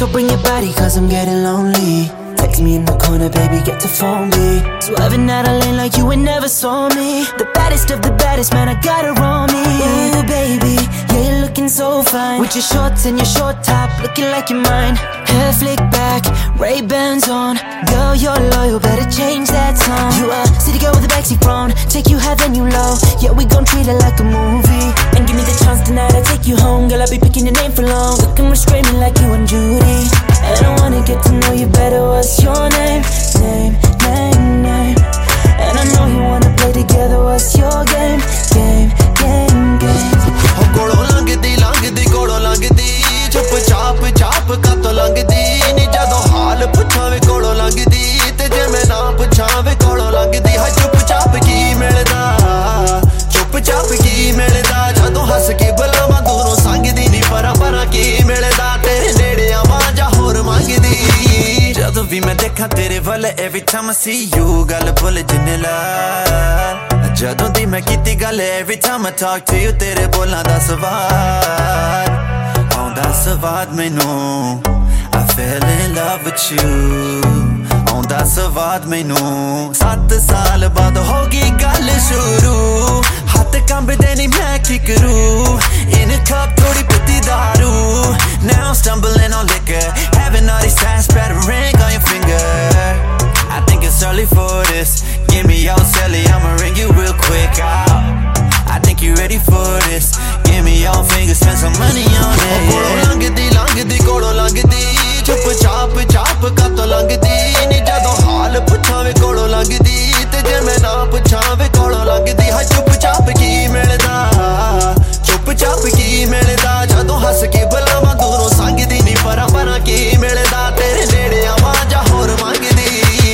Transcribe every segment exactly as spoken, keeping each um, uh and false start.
So bring your body cause I'm getting lonely. Text me in the corner, baby, get to phone me. Swerving out a lane like you ain't never saw me. The baddest of the baddest, man, I got her on me. Ooh, baby, yeah, you're looking so fine. With your shorts and your short top, looking like you're mine. Hair flick back, Ray-Bans on. Girl, you're loyal, better change that song. You a city girl with a backseat phone. Take you high, then you low. Yeah, we gon' treat it like a movie. And give me the chance tonight, I'll take you home. Girl, I'll be picking your name for long. Looking restraining like you and Judy. And I wanna get to know you better. What's your name? Name, name, name. And I know you wanna play together. What's your game? Game, game, game. Oh, kolo langdi, langdi, kolo langdi. Chup chap, chap, kato langdi. Ni jado haal puchave kolo langdi. Te je main na puchave kolo langdi. Ha chup chap ki milda. Chup chap ki milda. Jado has ke bulawa dono sangdi ni para para ki milda. Tere nede awaja hor mangdi. Jado vi main dekha tere wal, every time I see you gal bol jinla. Jado di main kiti gal, every time I talk to you tere bolna da swaad aunda swaad mainu. I fell in love with you aunda swaad mainu. Sat saal baad hogi gal shuru. Hath kambde nahi main ki karu. In a cup thodi piti daru. Now I'm stumbling on liquor, having all these signs, spread a ring on your finger. I think it's early for this. Give me your celly, I'ma ring you real quick out. I think you ready for this. Give me your fingers, spend some money on it. Kolo langdi, langdi, kolo langdi. Chup chap, chap, kato langdi. Ni jado haal puchave kolo langdi. Te je main na puchave kolo langdi. Ha chup chap ki milda. Chup chap ki milda. Jado has ke bulawa dono sangdi ni para para ki milda. Tere nede awaja hor mangdi.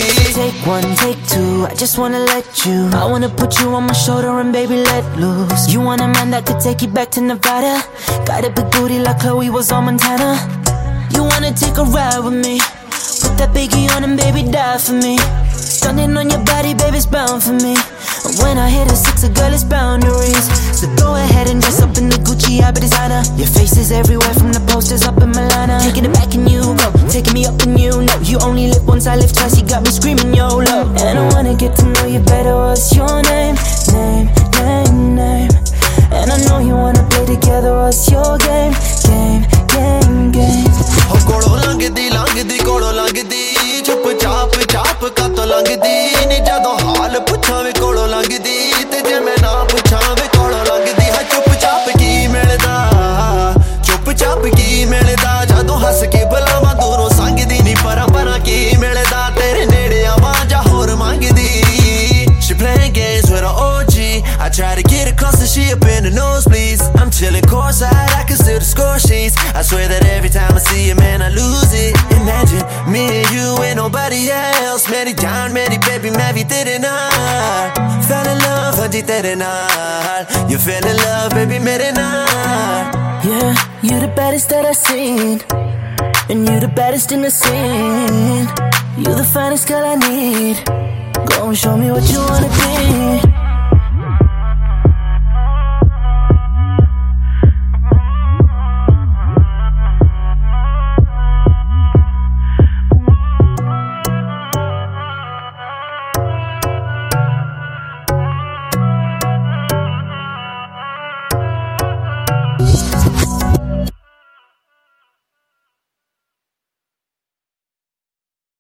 Take one, take two, I just wanna let you. I wanna put you on my shoulder and baby let loose. You want a man that could take you back to Nevada. Got a big booty like Chloe was on Montana. You wanna take a ride with me. Put that biggie on and baby die for me. Stunning on your body, baby's bound for me. When I hit a six, a girl is boundaries. So go ahead and dress up in the Gucci, I be designer. Your face is everywhere from the posters up in Milano. Taking it back and you go, taking me up and you know. You only live once, I live twice, you got me screaming YOLO. And I wanna get to know you better, what's your name? Name, name, name. And I know you wanna play together, what's your game? Game, game, game. Oh, kolo langdi, langdi, kolo langdi. Chup chap, chap, kato langdi. Ni jado haal puchave kolo langdi. Te je main na puchave kolo langdi. Ha chup chap ki milda. Chup chap ki milda. Jado has ke bulawa dono sangdi ni para para ki milda. Tere nede awaja hor mangdi. She playing games with her O G. I try to get it close and she up in the nosebleeds. I'm chilling courtside, I can still the score sheets. I swear that every time I see you, man, I lose it. Imagine me and you and nobody else. Meri jaan, meri baby, main bhi tere naal. Fell in love, haji tere naal. You fell in love, baby, mere naal. Yeah, you the baddest that I've seen. And you the baddest in the scene. You the finest girl I need. Go and show me what you wanna be.